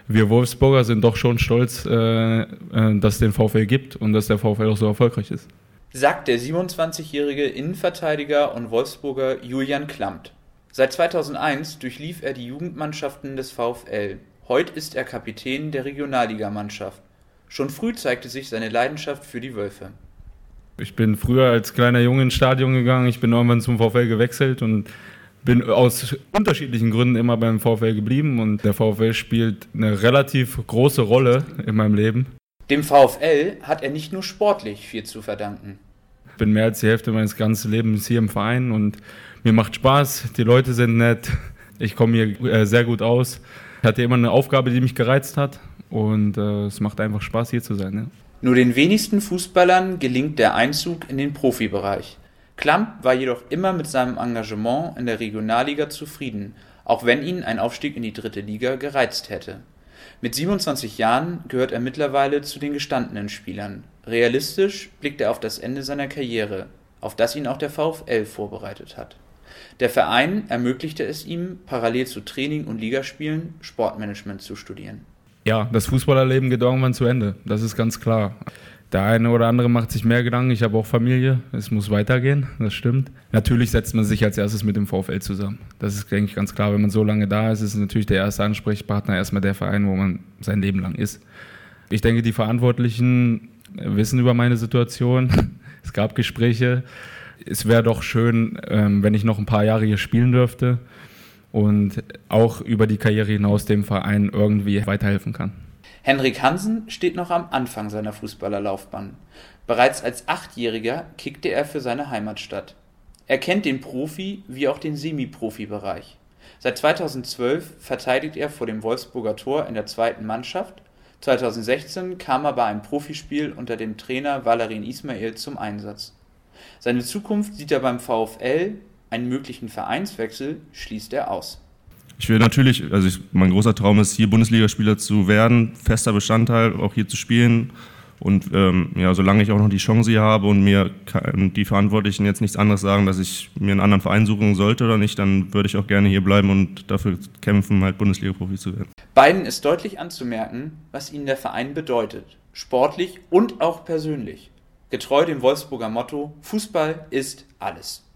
wir Wolfsburger sind doch schon stolz, dass es den VfL gibt und dass der VfL auch so erfolgreich ist. Sagt der 27-jährige Innenverteidiger und Wolfsburger Julian Klampt. Seit 2001 durchlief er die Jugendmannschaften des VfL. Heute ist er Kapitän der Regionalligamannschaft. Schon früh zeigte sich seine Leidenschaft für die Wölfe. Ich bin früher als kleiner Junge ins Stadion gegangen, ich bin irgendwann zum VfL gewechselt und bin aus unterschiedlichen Gründen immer beim VfL geblieben und der VfL spielt eine relativ große Rolle in meinem Leben. Dem VfL hat er nicht nur sportlich viel zu verdanken. Ich bin mehr als die Hälfte meines ganzen Lebens hier im Verein und mir macht Spaß, die Leute sind nett, ich komme hier sehr gut aus. Ich hatte immer eine Aufgabe, die mich gereizt hat und es macht einfach Spaß, hier zu sein. Ja. Nur den wenigsten Fußballern gelingt der Einzug in den Profibereich. Klampt war jedoch immer mit seinem Engagement in der Regionalliga zufrieden, auch wenn ihn ein Aufstieg in die 3. Liga gereizt hätte. Mit 27 Jahren gehört er mittlerweile zu den gestandenen Spielern. Realistisch blickt er auf das Ende seiner Karriere, auf das ihn auch der VfL vorbereitet hat. Der Verein ermöglichte es ihm, parallel zu Training und Ligaspielen Sportmanagement zu studieren. Ja, das Fußballerleben geht irgendwann zu Ende, das ist ganz klar. Der eine oder andere macht sich mehr Gedanken, ich habe auch Familie, es muss weitergehen, das stimmt. Natürlich setzt man sich als erstes mit dem VfL zusammen. Das ist, denke ich, ganz klar. Wenn man so lange da ist, ist natürlich der erste Ansprechpartner erstmal der Verein, wo man sein Leben lang ist. Ich denke, die Verantwortlichen wissen über meine Situation. Es gab Gespräche. Es wäre doch schön, wenn ich noch ein paar Jahre hier spielen dürfte und auch über die Karriere hinaus dem Verein irgendwie weiterhelfen kann. Henrik Hansen steht noch am Anfang seiner Fußballerlaufbahn. Bereits als 8-Jähriger kickte er für seine Heimatstadt. Er kennt den Profi- wie auch den Semi-Profi-Bereich. Seit 2012 verteidigt er vor dem Wolfsburger Tor in der 2. Mannschaft. 2016 kam er bei einem Profispiel unter dem Trainer Valérien Ismaël zum Einsatz. Seine Zukunft sieht er beim VfL, einen möglichen Vereinswechsel schließt er aus. Ich will natürlich, mein großer Traum ist, hier Bundesligaspieler zu werden, fester Bestandteil, auch hier zu spielen. Und solange ich auch noch die Chance hier habe und mir die Verantwortlichen jetzt nichts anderes sagen, dass ich mir einen anderen Verein suchen sollte oder nicht, dann würde ich auch gerne hier bleiben und dafür kämpfen, halt Bundesliga-Profi zu werden. Beiden ist deutlich anzumerken, was ihnen der Verein bedeutet, sportlich und auch persönlich. Getreu dem Wolfsburger Motto: Fußball ist alles.